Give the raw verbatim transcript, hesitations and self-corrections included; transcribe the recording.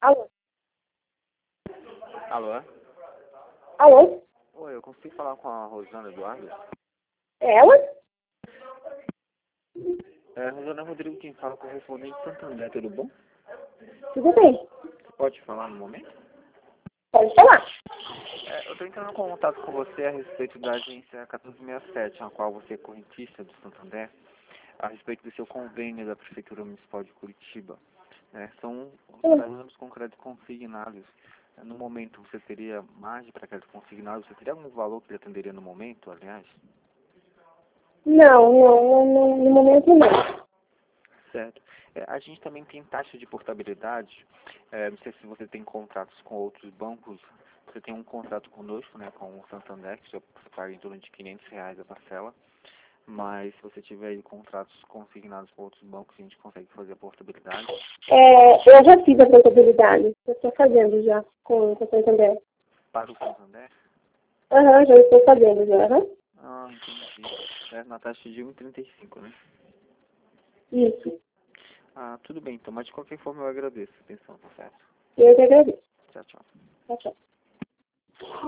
Alô? Alô? Alô? Oi, eu consigo falar com a Rosana Eduardo? É ela? É, Rosana Rodrigo, quem fala, correspondente Santander, tudo bom? Tudo bem. Você pode falar no momento? Pode falar. É, eu estou entrando em contato com você a respeito da agência quatorze sessenta e sete, na qual você é correntista do Santander, a respeito do seu convênio da Prefeitura Municipal de Curitiba. É, são trabalhamos com crédito consignados. No momento, você teria margem para crédito consignado? Você teria algum valor que lhe atenderia no momento, aliás? Não, não, não, no momento não. Certo. É, a gente também tem taxa de portabilidade. É, não sei se você tem contratos com outros bancos. Você tem um contrato conosco, né, com o Santander, que você paga em torno de quinhentos reais a parcela. Mas se você tiver aí contratos consignados com outros bancos, a gente consegue fazer a portabilidade. É, eu já fiz a contabilidade. Eu estou fazendo já com o Santander. Para o Santander? Aham, já estou fazendo já. Aham. Ah, entendi. É na taxa de um vírgula trinta e cinco, né? Isso. Ah, tudo bem, então. Mas de qualquer forma eu agradeço a atenção, tá certo? Eu que agradeço. Tchau, tchau. Tchau, tchau.